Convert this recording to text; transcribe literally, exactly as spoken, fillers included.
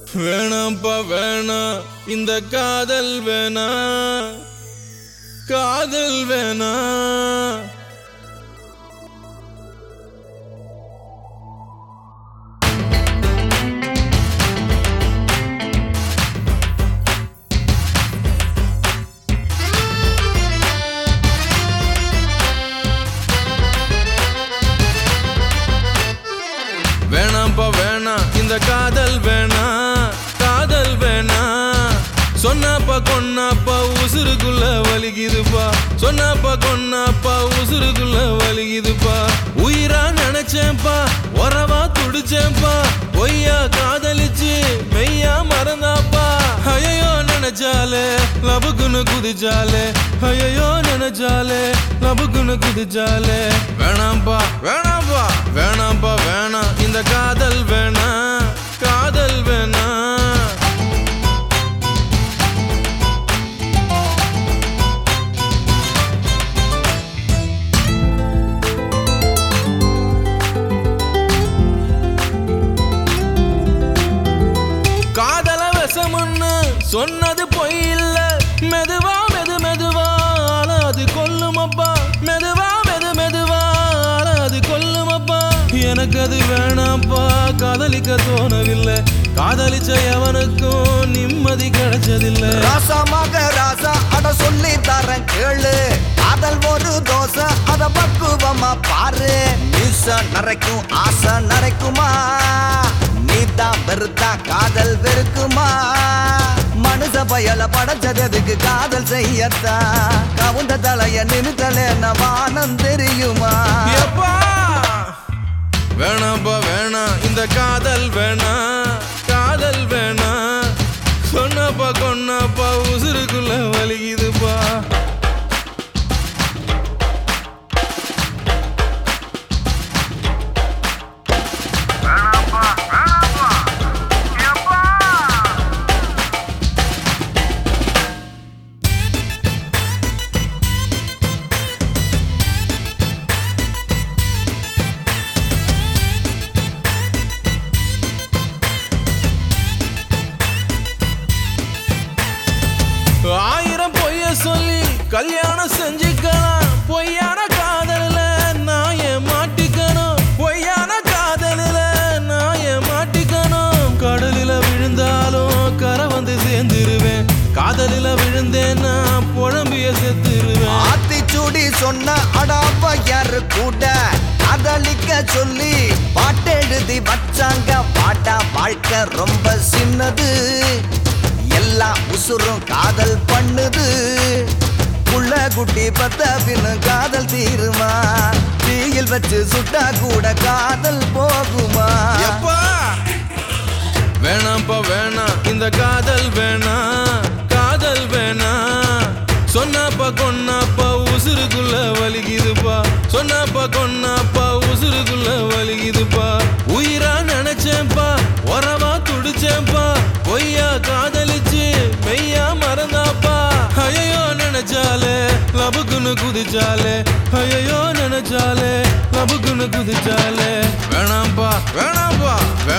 வேணாம்பா வேணா இந்த காதல் வேணா காதல் வேணா வேணாம்பா வேணா இந்த காதல் வேணா காதல் வேணா சொன்னாப்பா கொன்னாப்பா உசுருக்குள்ள வலிக்குதுப்பா சொன்னாப்பா கொன்னாப்பா உசுருக்குள்ள வலிக்குதுப்பா உயிரா நினைச்சேன்பா உறவா துடிச்சேன்பா பொய்யா காதலிச்சு மெய்யா மறந்தாப்பா ஐயோ நினைச்சாலே லபுக்குன்னு குதிச்சாலே ஐயோ நினைச்சாலே லபுக்குன்னு குதிச்சாலே வேணாம்பா வேணாம்பா வேணாம்பா வேணா இந்த காதல் வேணா காதல் வேணா காதல விஷமுன்னு சொன்னது பொய் இல்ல மெதுவா மெது மெதுவா அது கொல்லுமப்பா மெதுவா மெது மெதுவா அது கொல்லுமப்பா எனக்கு அது வேணாப்பா காதலிக்க தோணவில்லை காதலிச்ச எவனுக்கும் நிம்மதி கிடைச்சதில்லை ராசமாக ராசா அட சொல்லி தரேன் கேளு காதல் ஒரு தோசை அத பக்குவமா பாரு மீச நரைக்கும் ஆசை நரைக்குமா நீதான் வெறுத்தா காதல் வெறுக்குமா மனுஷ பயல படைச்சதுக்கு காதல் செய்யத்தா கவுந்த தலைய நிறுத்தல வானம் தெரியுமா வேணாம்பா வேணா இந்த காதல் வேணா காதல் வேணா சொன்னாப்பா கொன்னாப்பா உசுருக்குள்ள வலிக்குதுப்பா ஆயிரம் பொய்ய சொல்லி கல்யாணம் செஞ்சுக்கலாம் பொய்யான காதலில நான் ஏன் மாட்டிக்கணும் பொய்யான காதலில நான் ஏன் மாட்டிக்கணும் கடலில விழுந்தாலும் கரை வந்து சேர்ந்துருவேன் காதலில விழுந்தேன்னா புழம்பிய செத்துருவேன் ஆத்திச்சூடி சொன்ன அடாப்பா யாரு கூட காதலிக்க சொல்லி பாட்டெழுதி வச்சாங்க பாட்டா வாழ்க்கை ரொம்ப சின்னது எல்லா உசுரும் காதல் பண்ணுது புள்ள குட்டி பத்த பின்னு காதல் தீருமா தீயில் வச்சு சுட்டா கூட காதல் போகுமா வேணாம்பா வேணா இந்த காதல் வேணா காதல் வேணா சொன்னாப்பா கொன்னாப்பா உசுருக்குள்ள வலிக்குதுப்பா சொன்னாப்பா கொன்னாப்பா உசுருக்குள்ள வலிக்குதுப்பா உயிரா நினைச்சேன்பா உறவா துடிச்சேன்பா பொய்யா காதலிச்சு மெய்யா மறந்தாப்பா ஐயோ நினைச்சாலே லபுக்குன்னு குதிச்சாலே ஐயோ நினைச்சாலே லபுக்குன்னு குதிச்சாலே வேணாம்பா வேணாம்பா